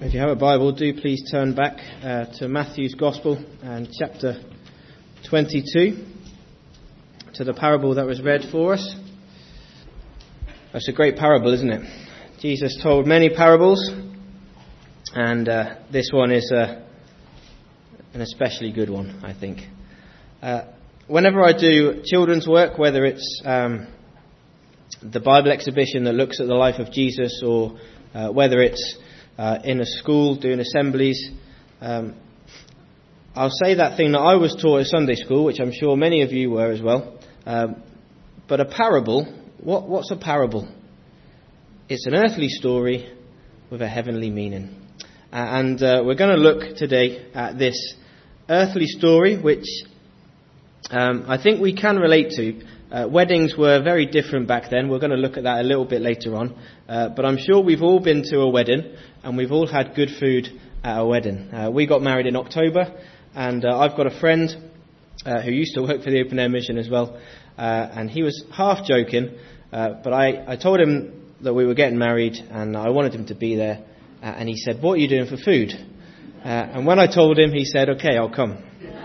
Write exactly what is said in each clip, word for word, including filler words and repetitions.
If you have a Bible, do please turn back uh, to Matthew's Gospel and chapter twenty-two, to the parable that was read for us. That's a great parable, isn't it? Jesus told many parables, and uh, this one is uh, an especially good one, I think. Uh, whenever I do children's work, whether it's um, the Bible exhibition that looks at the life of Jesus, or uh, whether it's Uh, in a school, doing assemblies, um, I'll say that thing that I was taught at Sunday school, which I'm sure many of you were as well. Um, but a parable, what, what's a parable? It's an earthly story with a heavenly meaning. Uh, and uh, we're going to look today at this earthly story, which um, I think we can relate to. Uh, weddings were very different back then. We're going to look at that a little bit later on. Uh, but I'm sure we've all been to a wedding, and we've all had good food at a wedding. Uh, we got married in October, and uh, I've got a friend uh, who used to work for the Open Air Mission as well, uh, and he was half joking, uh, but I, I told him that we were getting married, and I wanted him to be there, uh, and he said, "What are you doing for food?" Uh, and when I told him, he said, "Okay, I'll come."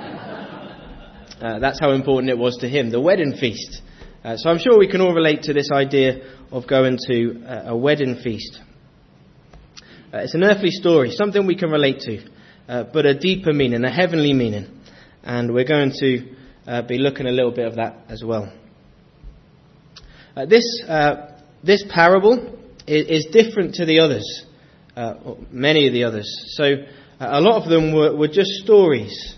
Uh, that's how important it was to him, the wedding feast. Uh, so I'm sure we can all relate to this idea of going to uh, a wedding feast. Uh, it's an earthly story, something we can relate to, uh, but a deeper meaning, a heavenly meaning. And we're going to uh, be looking a little bit of that as well. Uh, this uh, this parable is, is different to the others, uh, many of the others. So uh, a lot of them were, were just stories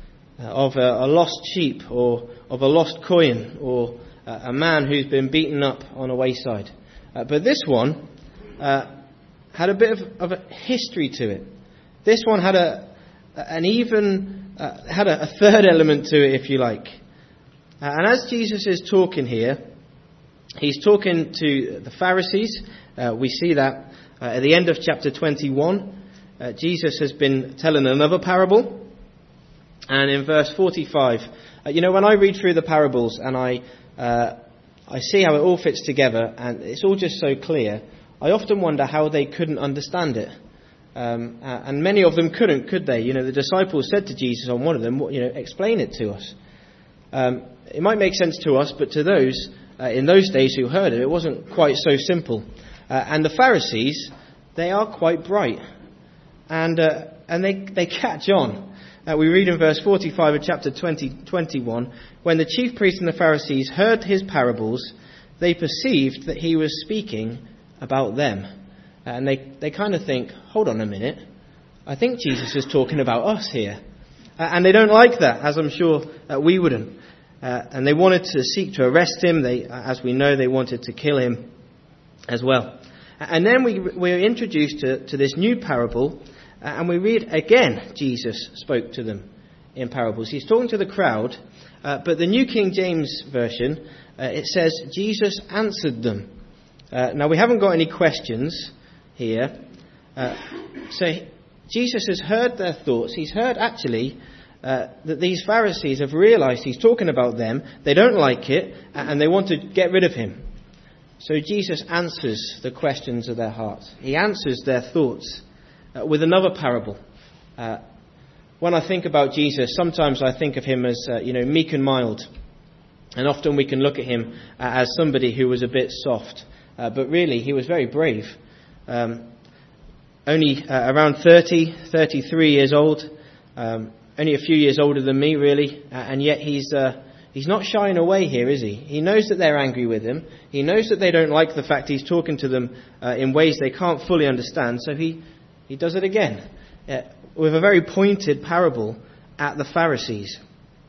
of a, a lost sheep, or of a lost coin, or a man who's been beaten up on a wayside. Uh, but this one uh, had a bit of, of a history to it. This one had a an even uh, had a, a third element to it, if you like. Uh, and as Jesus is talking here, he's talking to the Pharisees. Uh, we see that uh, at the end of chapter twenty-one, uh, Jesus has been telling another parable. And in verse forty-five, uh, you know, when I read through the parables and I uh, I see how it all fits together and it's all just so clear, I often wonder how they couldn't understand it. Um, uh, and many of them couldn't, could they? You know, the disciples said to Jesus on one of them, you know, explain it to us. Um, it might make sense to us, but to those uh, in those days who heard it, it wasn't quite so simple. Uh, and the Pharisees, they are quite bright. And uh, and they, they catch on. Uh, we read in verse forty-five of chapter twenty, twenty-one, when the chief priests and the Pharisees heard his parables, they perceived that he was speaking about them. Uh, and they, they kind of think, hold on a minute, I think Jesus is talking about us here. Uh, and they don't like that, as I'm sure uh, we wouldn't. Uh, and they wanted to seek to arrest him. They, as we know, they wanted to kill him as well. And then we, we're introduced to, to this new parable. And we read again, Jesus spoke to them in parables. He's talking to the crowd, uh, but the New King James Version, uh, it says, Jesus answered them. Uh, now, we haven't got any questions here. Uh, so, Jesus has heard their thoughts. He's heard, actually, uh, that these Pharisees have realised he's talking about them. They don't like it, and they want to get rid of him. So, Jesus answers the questions of their hearts. He answers their thoughts. Uh, with another parable. Uh, when I think about Jesus, sometimes I think of him as, uh, you know, meek and mild. And often we can look at him uh, as somebody who was a bit soft. Uh, but really, he was very brave. Um, only uh, around thirty, thirty-three years old. Um, only a few years older than me, really. Uh, and yet he's uh, he's not shying away here, is he? He knows that they're angry with him. He knows that they don't like the fact he's talking to them uh, in ways they can't fully understand. So he... He does it again, uh, with a very pointed parable at the Pharisees.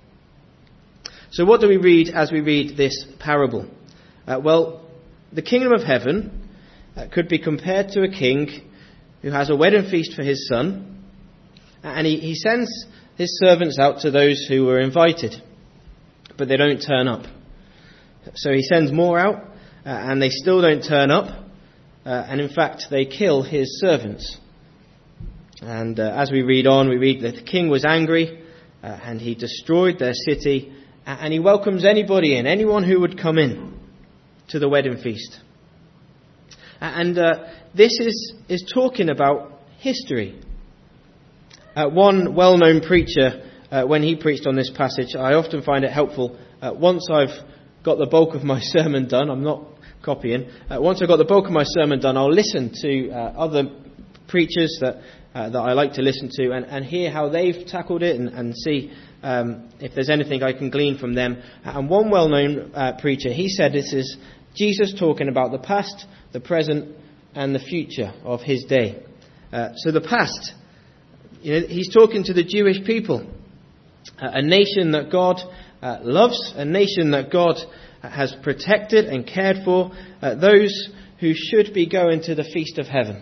So what do we read as we read this parable? Uh, well, the kingdom of heaven uh, could be compared to a king who has a wedding feast for his son, and he, he sends his servants out to those who were invited, but they don't turn up. So he sends more out, uh, and they still don't turn up, uh, and in fact they kill his servants. And uh, as we read on, we read that the king was angry uh, and he destroyed their city, and he welcomes anybody in, anyone who would come in to the wedding feast. And uh, this is, is talking about history. Uh, one well-known preacher, uh, when he preached on this passage, I often find it helpful. Uh, once I've got the bulk of my sermon done, I'm not copying, uh, once I've got the bulk of my sermon done, I'll listen to uh, other preachers that uh, that I like to listen to and, and hear how they've tackled it and, and see um, if there's anything I can glean from them. And one well-known uh, preacher, he said this is Jesus talking about the past, the present, and the future of his day. Uh, so the past, you know, he's talking to the Jewish people, uh, a nation that God uh, loves, a nation that God has protected and cared for, uh, those who should be going to the feast of heaven.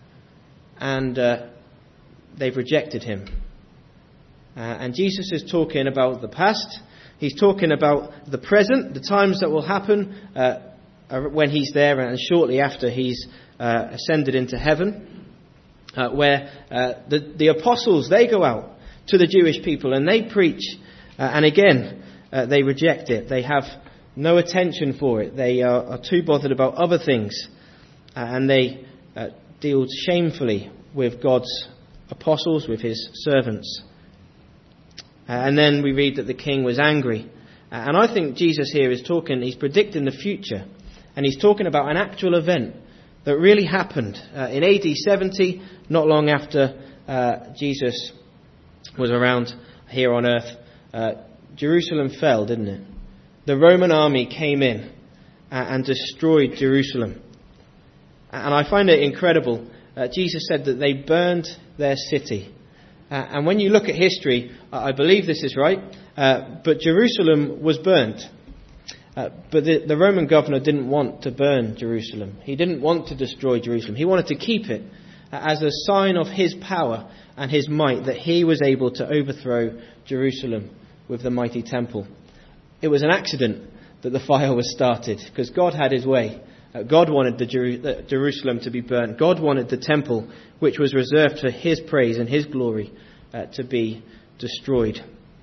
And uh, they've rejected him. Uh, and Jesus is talking about the past. He's talking about the present, the times that will happen uh, when he's there and shortly after he's uh, ascended into heaven, uh, where uh, the, the apostles, they go out to the Jewish people and they preach. Uh, and again, uh, they reject it. They have no attention for it. They are, are too bothered about other things. Uh, and they uh, deal shamefully with God's apostles, with his servants. Uh, and then we read that the king was angry. Uh, and I think Jesus here is talking, he's predicting the future. And he's talking about an actual event that really happened uh, in A D seventy, not long after uh, Jesus was around here on earth. Uh, Jerusalem fell, didn't it? The Roman army came in uh, and destroyed Jerusalem. And I find it incredible. Uh, Jesus said that they burned their city. Uh, and when you look at history, I believe this is right, uh, but Jerusalem was burnt. Uh, but the, the Roman governor didn't want to burn Jerusalem. He didn't want to destroy Jerusalem. He wanted to keep it uh, as a sign of his power and his might, that he was able to overthrow Jerusalem with the mighty temple. It was an accident that the fire was started, because God had his way. Uh, God wanted the, Jeru- the Jerusalem to be burnt. God wanted the temple, which was reserved for his praise and his glory, uh, to be destroyed.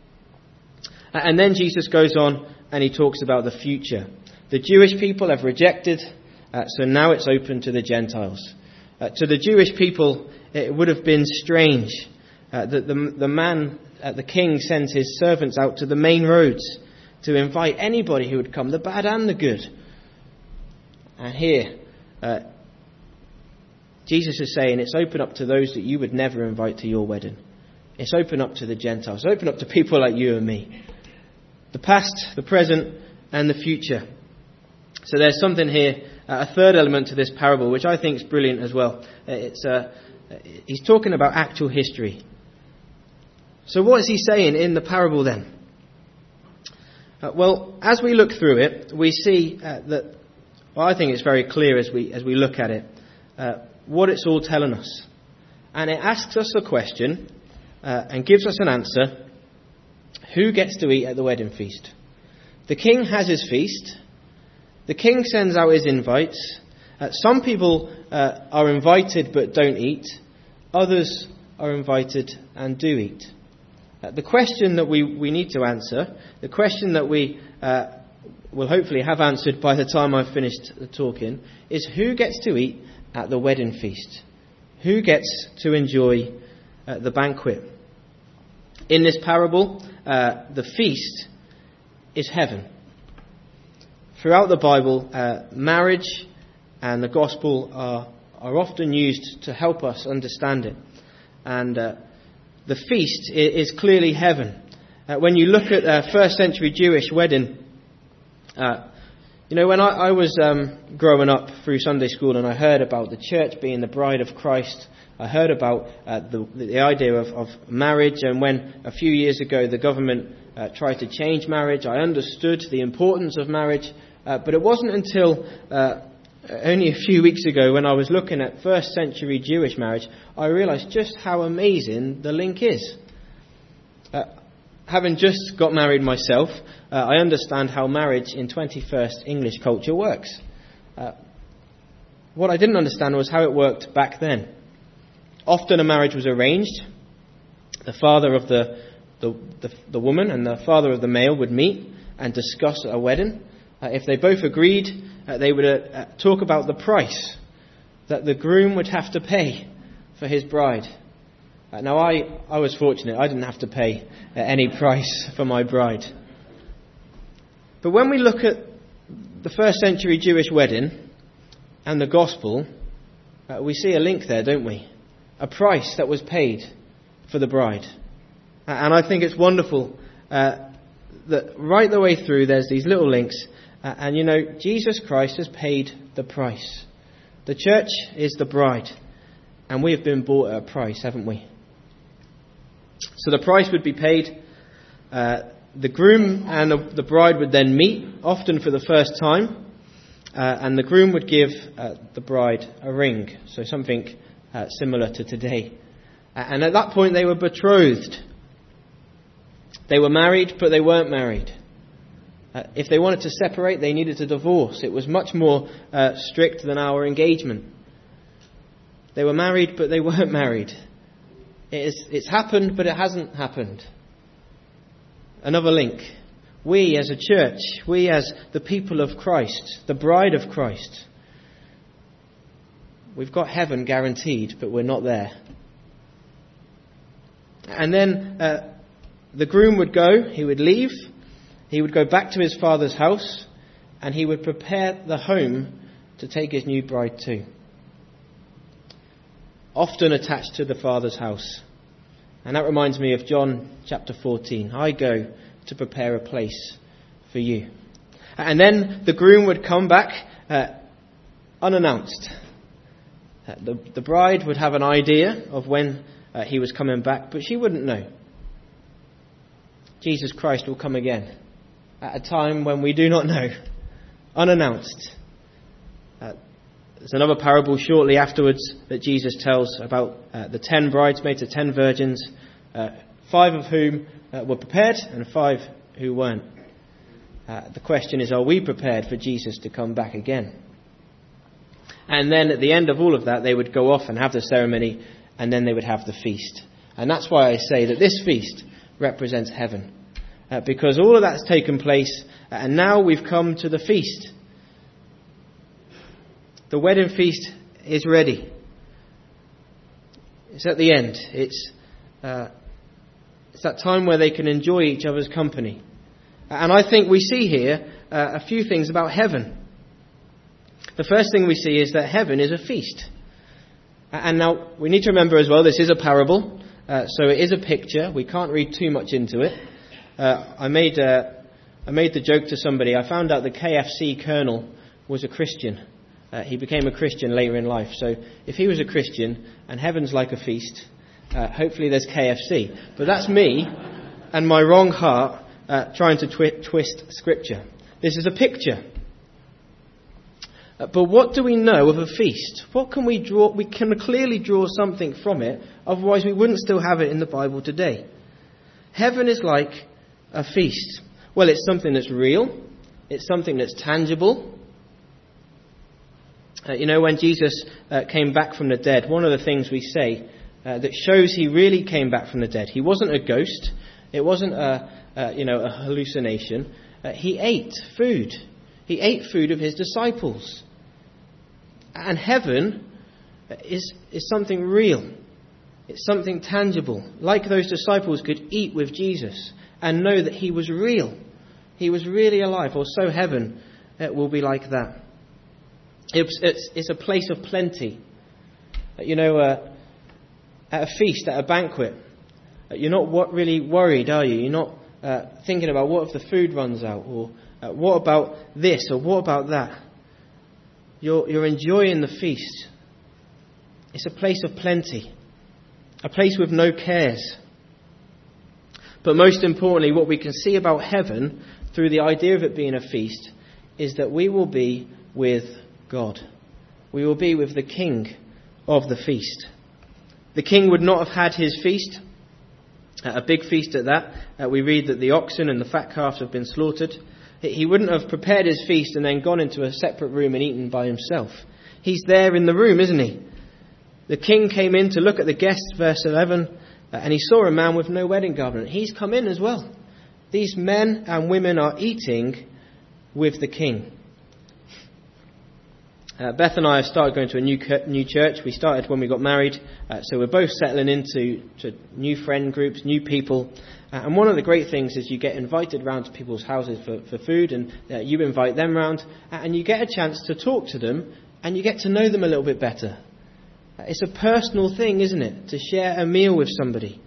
Uh, and then Jesus goes on and he talks about the future. The Jewish people have rejected, uh, so now it's open to the Gentiles. Uh, to the Jewish people, it would have been strange uh, that the, the man, uh, the king, sends his servants out to the main roads to invite anybody who would come, the bad and the good. And here, uh, Jesus is saying it's open up to those that you would never invite to your wedding. It's open up to the Gentiles. It's open up to people like you and me. The past, the present, and the future. So there's something here, uh, a third element to this parable, which I think is brilliant as well. It's uh, he's talking about actual history. So what is he saying in the parable then? Uh, well, as we look through it, we see uh, that, well, I think it's very clear as we as we look at it, uh, what it's all telling us. And it asks us a question uh, and gives us an answer. Who gets to eat at the wedding feast? The king has his feast. The king sends out his invites. Uh, some people uh, are invited but don't eat. Others are invited and do eat. Uh, the question that we, we need to answer, the question that we uh, will hopefully have answered by the time I've finished talking, is who gets to eat at the wedding feast? Who gets to enjoy uh, the banquet? In this parable, uh, the feast is heaven. Throughout the Bible, uh, marriage and the gospel are, are often used to help us understand it. And uh, the feast is clearly heaven. Uh, when you look at a first century Jewish wedding, uh, you know, when I, I was um, growing up through Sunday school and I heard about the church being the bride of Christ, I heard about uh, the, the idea of, of marriage, and when a few years ago the government uh, tried to change marriage, I understood the importance of marriage, uh, but it wasn't until uh, only a few weeks ago when I was looking at first century Jewish marriage, I realised just how amazing the link is. Uh, having just got married myself, uh, I understand how marriage in twenty-first English culture works. Uh, what I didn't understand was how it worked back then. Often a marriage was arranged. The father of the, the, the, the woman and the father of the male would meet and discuss a wedding. Uh, if they both agreed, uh, they would uh, talk about the price that the groom would have to pay for his bride. Uh, now, I, I was fortunate. I didn't have to pay uh, any price for my bride. But when we look at the first century Jewish wedding and the gospel, uh, we see a link there, don't we? A price that was paid for the bride. Uh, and I think it's wonderful uh, that right the way through there's these little links. Uh, and you know, Jesus Christ has paid the price. The church is the bride. And we have been bought at a price, haven't we? So the price would be paid. Uh, the groom and the, the bride would then meet, often for the first time. Uh, and the groom would give uh, the bride a ring. So something uh, similar to today. Uh, and at that point they were betrothed. They were married, but they weren't married. Uh, if they wanted to separate, they needed a divorce. It was much more uh, strict than our engagement. They were married, but they weren't married. It is, it's happened, but it hasn't happened. Another link. We as a church, we as the people of Christ, the bride of Christ, we've got heaven guaranteed, but we're not there. And then uh, the groom would go, he would leave, he would go back to his father's house, and he would prepare the home to take his new bride to. Often attached to the Father's house. And that reminds me of John chapter fourteen. I go to prepare a place for you. And then the groom would come back uh, unannounced. Uh, the, the bride would have an idea of when uh, he was coming back, but she wouldn't know. Jesus Christ will come again at a time when we do not know, unannounced. Uh, There's another parable shortly afterwards that Jesus tells about uh, the ten bridesmaids, the ten virgins, uh, five of whom uh, were prepared and five who weren't. Uh, the question is, are we prepared for Jesus to come back again? And then at the end of all of that, they would go off and have the ceremony, and then they would have the feast. And that's why I say that this feast represents heaven. Uh, because all of that's taken place, and now we've come to the feast. The wedding feast is ready. It's at the end. It's uh, it's that time where they can enjoy each other's company. And I think we see here uh, a few things about heaven. The first thing we see is that heaven is a feast. And now we need to remember as well, this is a parable. Uh, so it is a picture. We can't read too much into it. Uh, I made uh, I made the joke to somebody. I found out the K F C colonel was a Christian. Uh, he became a Christian later in life. So if he was a Christian and heaven's like a feast, uh, hopefully there's K F C. But that's me and my wrong heart uh, trying to twi- twist Scripture. This is a picture. Uh, but what do we know of a feast? What can we draw? We can clearly draw something from it. Otherwise we wouldn't still have it in the Bible today. Heaven is like a feast. Well, it's something that's real. It's something that's tangible. Uh, you know, when Jesus uh, came back from the dead, one of the things we say uh, that shows he really came back from the dead, he wasn't a ghost, it wasn't a, uh, you know, a hallucination. Uh, he ate food. He ate food of his disciples. And heaven is is something real. It's something tangible. Like those disciples could eat with Jesus and know that he was real. He was really alive. Or so heaven it will be like that. It's, it's, it's a place of plenty. You know, uh, at a feast, at a banquet, you're not what really worried, are you? You're not uh, thinking about what if the food runs out, or uh, what about this, or what about that. You're, you're enjoying the feast. It's a place of plenty, a place with no cares. But most importantly, what we can see about heaven through the idea of it being a feast is that we will be with God. We will be with the King of the feast. The king would not have had his feast, a big feast at that. Uh, we read that the oxen and the fat calves have been slaughtered. He wouldn't have prepared his feast and then gone into a separate room and eaten by himself. He's there in the room, isn't he? The king came in to look at the guests, verse eleven, uh, and he saw a man with no wedding garment. He's come in as well. These men and women are eating with the king. Uh, Beth and I have started going to a new new church. We started when we got married, uh, so we're both settling into to new friend groups, new people. Uh, and one of the great things is you get invited round to people's houses for, for food, and uh, you invite them round, and you get a chance to talk to them, and you get to know them a little bit better. Uh, it's a personal thing, isn't it, to share a meal with somebody.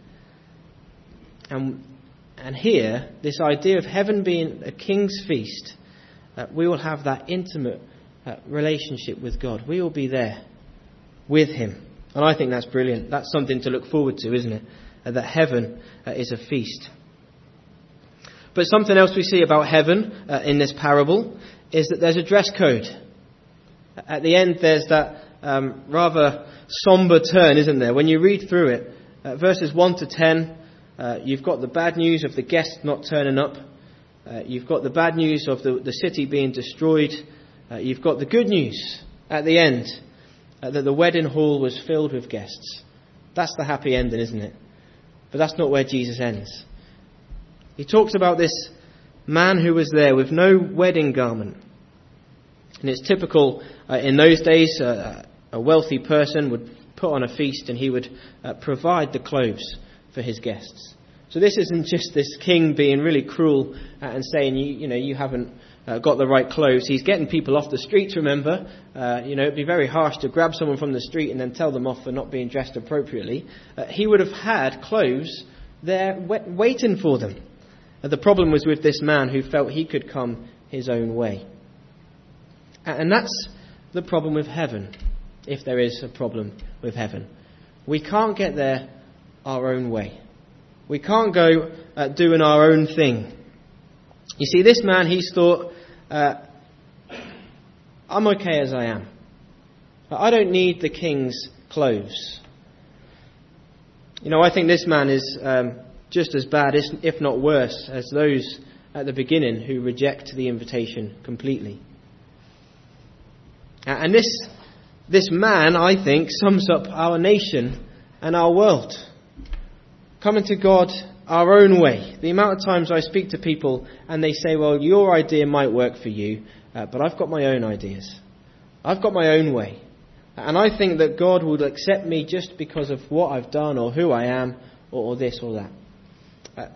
And and here, this idea of heaven being a king's feast, uh, we will have that intimate Uh, relationship with God. We will be there with him. And I think that's brilliant. That's something to look forward to, isn't it? Uh, that heaven uh, is a feast. But something else we see about heaven uh, in this parable is that there's a dress code. At the end there's that um, rather somber turn, isn't there? When you read through it, uh, verses one to ten, uh, you've got the bad news of the guests not turning up. Uh, you've got the bad news of the, the city being destroyed. Uh, you've got the good news at the end, uh, that the wedding hall was filled with guests. That's the happy ending, isn't it? But that's not where Jesus ends. He talks about this man who was there with no wedding garment. And it's typical uh, in those days, uh, a wealthy person would put on a feast and he would uh, provide the clothes for his guests. So this isn't just this king being really cruel uh, and saying, you, you know, you haven't Uh, got the right clothes. He's getting people off the streets, remember. Uh, you know, it'd be very harsh to grab someone from the street and then tell them off for not being dressed appropriately. Uh, he would have had clothes there wait, waiting for them. Uh, the problem was with this man who felt he could come his own way. Uh, and that's the problem with heaven, if there is a problem with heaven. We can't get there our own way. We can't go uh, doing our own thing. You see, this man, he's thought, uh, I'm okay as I am. I don't need the king's clothes. You know, I think this man is um, just as bad, if not worse, as those at the beginning who reject the invitation completely. And this, this man, I think, sums up our nation and our world. Coming to God our own way. The amount of times I speak to people and they say, well, your idea might work for you, uh, but I've got my own ideas. I've got my own way. And I think that God would accept me just because of what I've done or who I am or, or this or that. Uh,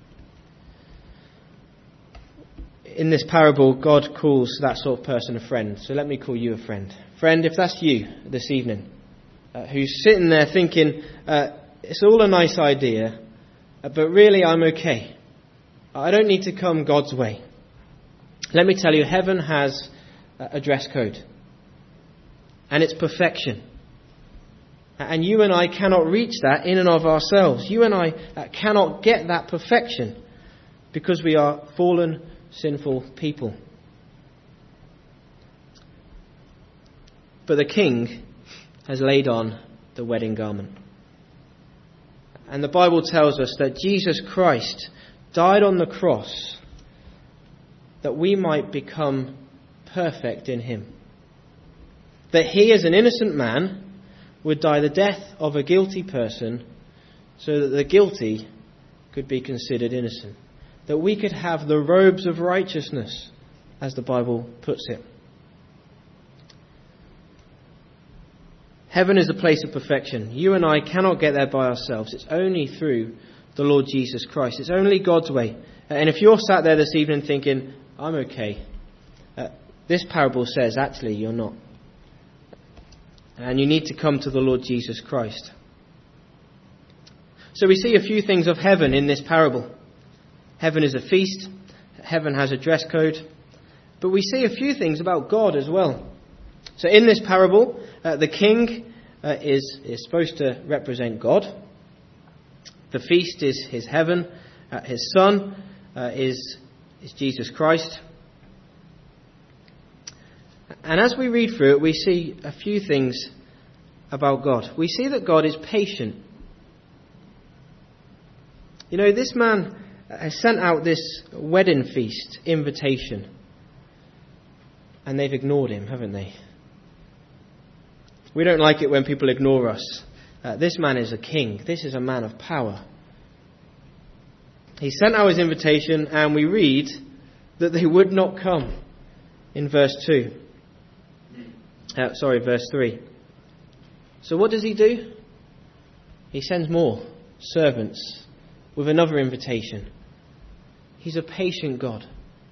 in this parable, God calls that sort of person a friend. So let me call you a friend. Friend, if that's you this evening, uh, who's sitting there thinking, uh, it's all a nice idea, but really I'm okay. I don't need to come God's way. Let me tell you, heaven has a dress code. And it's perfection. And you and I cannot reach that in and of ourselves. You and I cannot get that perfection because we are fallen, sinful people. But the king has laid on the wedding garment. And the Bible tells us that Jesus Christ died on the cross that we might become perfect in him. That he, as an innocent man, would die the death of a guilty person so that the guilty could be considered innocent. That we could have the robes of righteousness, as the Bible puts it. Heaven is a place of perfection. You and I cannot get there by ourselves. It's only through the Lord Jesus Christ. It's only God's way. And if you're sat there this evening thinking, I'm okay, uh, this parable says actually you're not. And you need to come to the Lord Jesus Christ. So we see a few things of heaven in this parable. Heaven is a feast. Heaven has a dress code. But we see a few things about God as well. So in this parable, uh, the king uh, is, is supposed to represent God. The feast is his heaven. Uh, his son uh, is, is Jesus Christ. And as we read through it, we see a few things about God. We see that God is patient. You know, this man has sent out this wedding feast invitation. And they've ignored him, haven't they? We don't like it when people ignore us. Uh, this man is a king. This is a man of power. He sent out his invitation, and we read that they would not come in verse two. Uh, sorry, verse three. So what does he do? He sends more servants with another invitation. He's a patient God.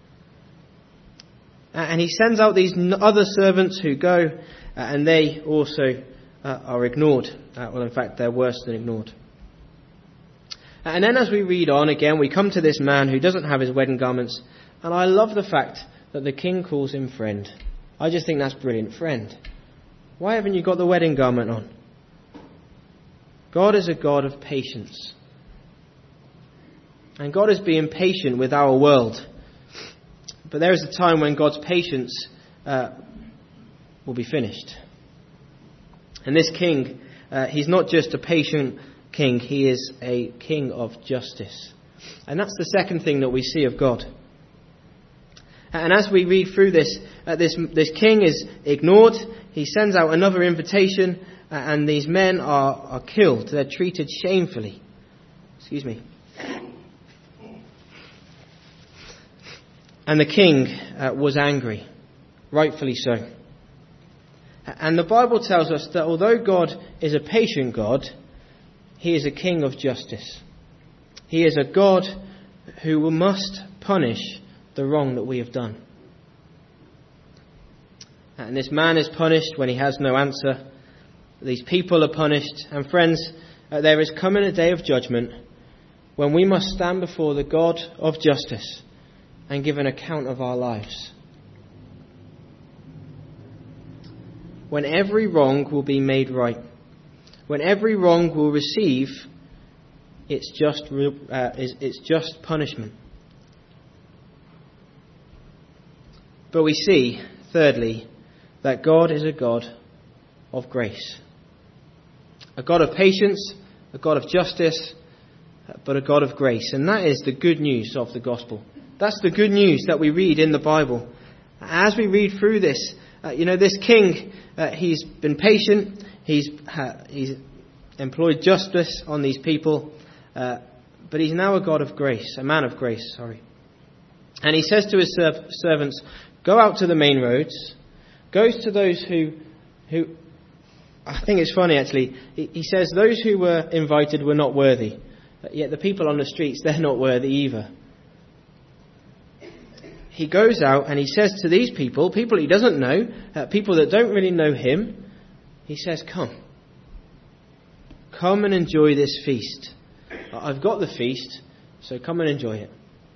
And he sends out these other servants who go, uh, and they also uh, are ignored. Uh, well, in fact, they're worse than ignored. And then as we read on again, we come to this man who doesn't have his wedding garments. And I love the fact that the king calls him friend. I just think that's brilliant. Friend, why haven't you got the wedding garment on? God is a God of patience. And God is being patient with our world. But there is a time when God's patience uh, will be finished. And this king, uh, he's not just a patient king, he is a king of justice. And that's the second thing that we see of God. And as we read through this, uh, this, this king is ignored. He sends out another invitation, uh, and these men are, are killed. They're treated shamefully. Excuse me. And the king uh, was angry, rightfully so. And the Bible tells us that although God is a patient God, he is a king of justice. He is a God who must punish the wrong that we have done. And this man is punished when he has no answer. These people are punished. And friends, uh, there is coming a day of judgment when we must stand before the God of justice and give an account of our lives. When every wrong will be made right. When every wrong will receive its just, uh, its just punishment. But we see, thirdly, that God is a God of grace. A God of patience, a God of justice, but a God of grace. And that is the good news of the gospel. That's the good news that we read in the Bible. As we read through this, uh, you know, this king, uh, he's been patient. He's uh, he's employed justice on these people. Uh, but he's now a God of grace, a man of grace, sorry. And he says to his serv- servants, go out to the main roads. Goes to those who, who, I think it's funny actually. He, he says those who were invited were not worthy. Yet the people on the streets, they're not worthy either. He goes out and he says to these people, people he doesn't know, uh, people that don't really know him, he says, come. Come and enjoy this feast. I've got the feast, so come and enjoy it.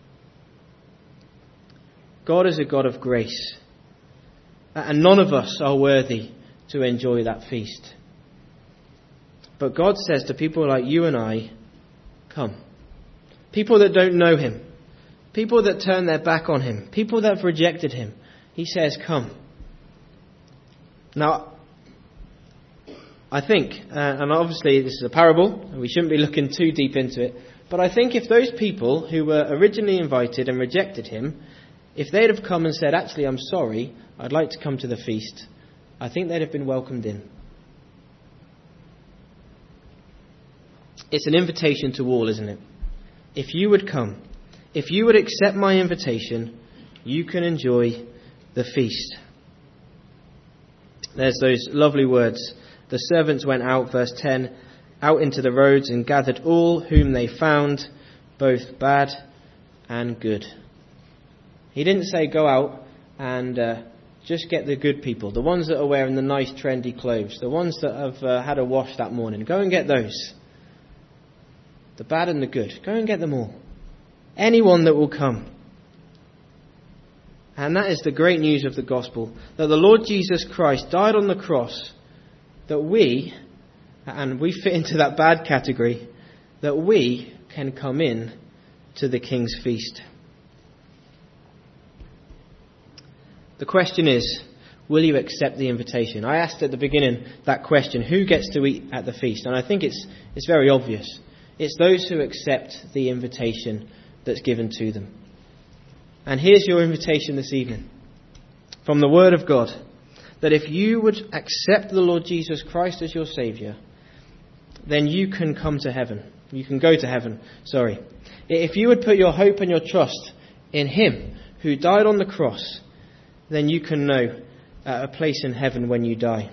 God is a God of grace. And none of us are worthy to enjoy that feast. But God says to people like you and I, come. People that don't know him. People that turn their back on him. People that have rejected him. He says, come. Now, I think, uh, and obviously this is a parable, and we shouldn't be looking too deep into it, but I think if those people who were originally invited and rejected him, if they'd have come and said, actually, I'm sorry, I'd like to come to the feast, I think they'd have been welcomed in. It's an invitation to all, isn't it? If you would come, if you would accept my invitation, you can enjoy the feast. There's those lovely words. The servants went out, verse ten, out into the roads and gathered all whom they found, both bad and good. He didn't say go out and uh, just get the good people, the ones that are wearing the nice trendy clothes, the ones that have uh, had a wash that morning. Go and get those. The bad and the good. Go and get them all. Anyone that will come. And that is the great news of the gospel, that the Lord Jesus Christ died on the cross, that we, and we fit into that bad category, that we can come in to the King's feast. The question is, will you accept the invitation? I asked at the beginning that question, who gets to eat at the feast? And I think it's it's very obvious. It's those who accept the invitation that's given to them. And here's your invitation this evening from the Word of God, that if you would accept the Lord Jesus Christ as your Saviour, then you can come to heaven. You can go to heaven, sorry. If you would put your hope and your trust in Him who died on the cross, then you can know uh, a place in heaven when you die.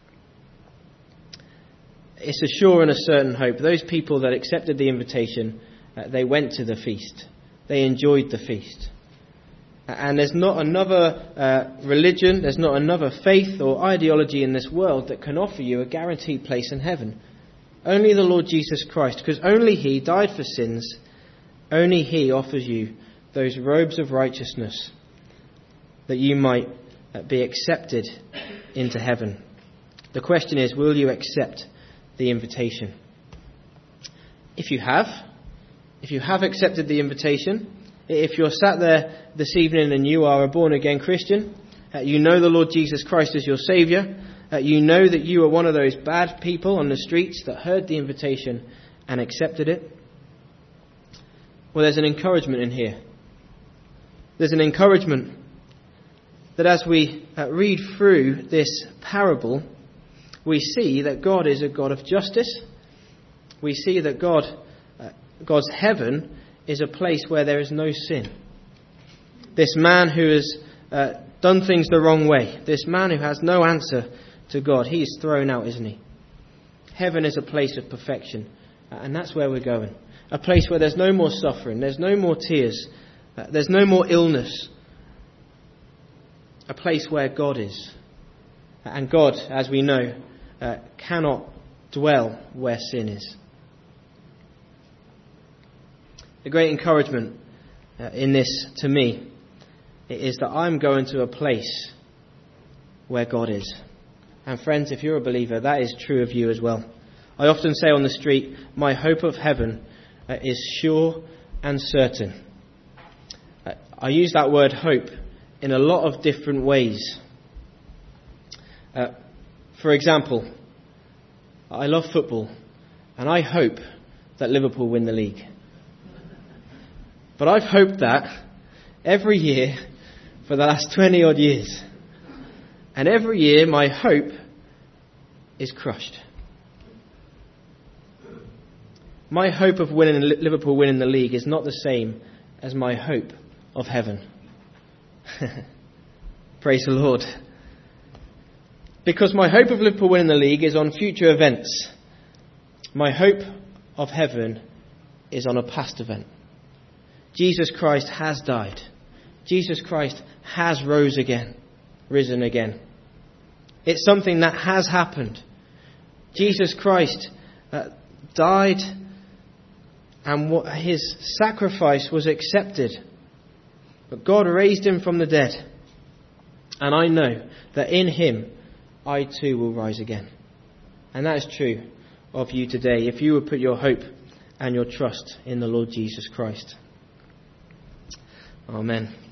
It's a sure and a certain hope. Those people that accepted the invitation, uh, they went to the feast. They enjoyed the feast. And there's not another uh, religion, there's not another faith or ideology in this world that can offer you a guaranteed place in heaven. Only the Lord Jesus Christ, because only He died for sins. Only He offers you those robes of righteousness that you might be accepted into heaven. The question is, will you accept the invitation? If you have, if you have accepted the invitation, if you're sat there this evening and you are a born-again Christian, uh, you know the Lord Jesus Christ as your Saviour, uh, you know that you are one of those bad people on the streets that heard the invitation and accepted it, well, there's an encouragement in here. There's an encouragement that as we uh, read through this parable, we see that God is a God of justice. We see that God, uh, God's heaven is a place where there is no sin. This man who has uh, done things the wrong way, this man who has no answer to God, he is thrown out, isn't he? Heaven is a place of perfection, uh, and that's where we're going. A place where there's no more suffering, there's no more tears, uh, there's no more illness. A place where God is. And God, as we know, uh, cannot dwell where sin is. The great encouragement uh, in this to me is that I'm going to a place where God is. And friends, if you're a believer, that is true of you as well. I often say on the street, my hope of heaven uh, is sure and certain. Uh, I use that word hope in a lot of different ways. Uh, for example, I love football and I hope that Liverpool win the league. But I've hoped that every year for the last twenty odd years. And every year my hope is crushed. My hope of winning Liverpool winning the league is not the same as my hope of heaven. Praise the Lord. Because my hope of Liverpool winning the league is on future events. My hope of heaven is on a past event. Jesus Christ has died. Jesus Christ has rose again, risen again. It's something that has happened. Jesus Christ uh, died, and what, his sacrifice was accepted. But God raised him from the dead. And I know that in him, I too will rise again. And that is true of you today, if you would put your hope and your trust in the Lord Jesus Christ. Amen.